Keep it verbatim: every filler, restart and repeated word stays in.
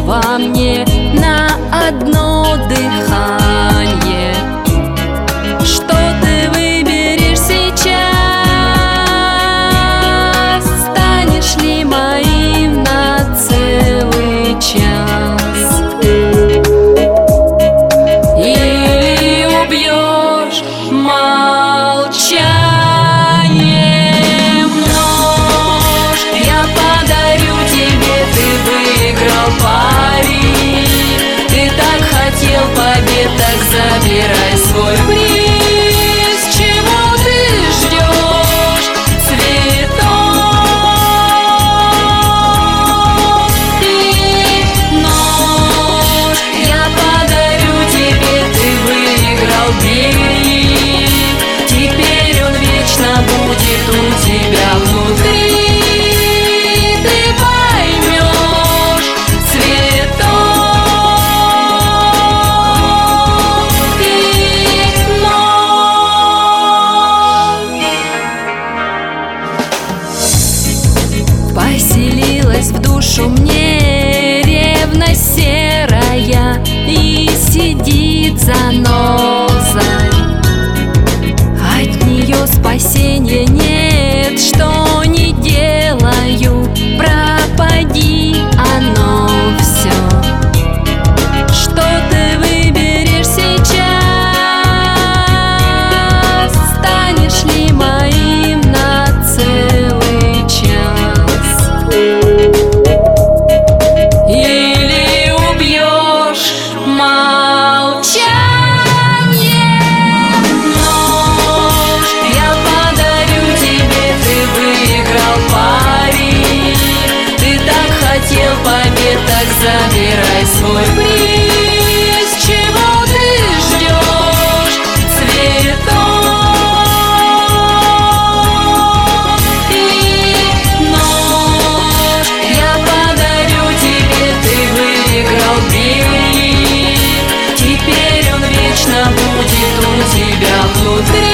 во мне на одно дыхание. Что ты выберешь сейчас? Станешь ли моим на целый час? Или убьешь молчанием нож? Я подарю тебе, ты выиграл пари. Ты так хотел побед, так забирай свой приз. Чего ты ждешь? Цветов и нож. Я подарю тебе, ты выиграл, бери. Теперь он вечно будет у тебя внутри. Ты поймешь цветов и нож. Поселилась в душу мне ревность серая и сидит занозой. От нее спасения нет, что не делаю, пропади оно все. Что ты выберешь сейчас? Станешь ли моим на целый час? Или убьешь молчанием нож? Я подарю тебе, ты выиграл пари. Ты так хотел побед, так забирай свой приз. Чего ты ждешь? Цветов и нож. Я подарю тебе, ты выиграл, бери. Теперь он вечно будет у тебя внутри.